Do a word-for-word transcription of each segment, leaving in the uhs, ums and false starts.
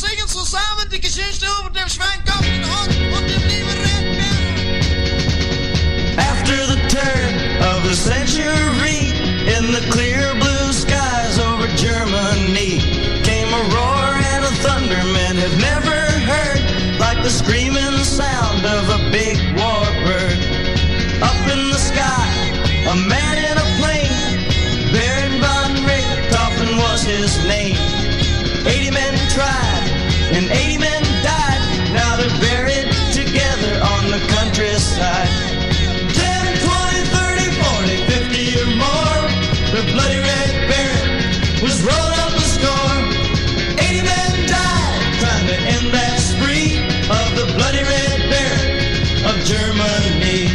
singen zusammen die Geschichte über den Schweinkopf in Hund und dem lieben Redbär. After the turn of the century, in the clear blue skies over Germany, came a roar and a thunder men have never heard, like the screaming sound of a big warbird. Up in the sky, a man in a plane, Baron von Richthofen was his name. Eighty men tried, and eighty men died. Now they're buried together on the countryside. Ten, twenty, thirty, forty, fifty or more, the bloody Red Baron was rolling up a score. Eighty men died trying to end that spree of the bloody Red Baron of Germany.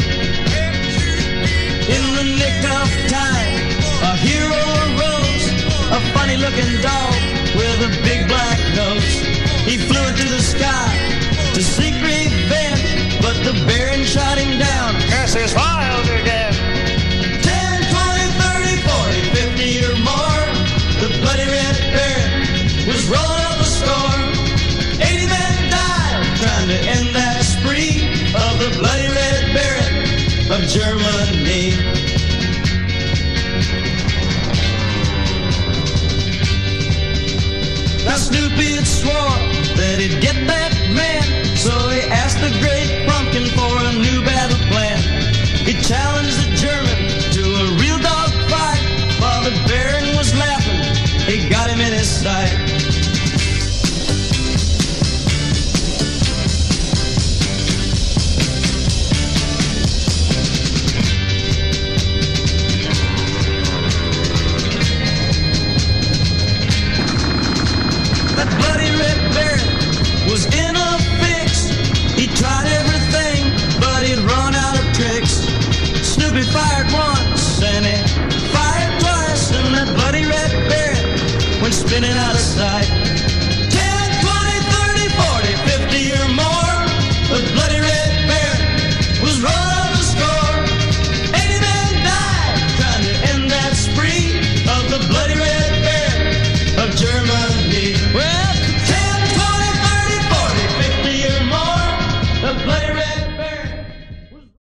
In the nick of time, a hero arose, a funny-looking dog with a big black nose. He flew into the sky to seek revenge, but the Baron shot him down. Curse his wilder death. Ten, twenty, thirty, forty, fifty or more, the bloody Red Baron was rolling up a score. Eighty men died trying to end that spree of the bloody Red Baron of Germany. Now Snoopy had swore that he'd get that man, so he asked the great pumpkin for a new battle plan. He challenged the German to a real dog fight. While the Baron was laughing, he got him in his sight. Was in a fix. He tried everything, but he'd run out of tricks. Snoopy fired once and he fired twice, and that bloody Red Baron went spinning out of sight.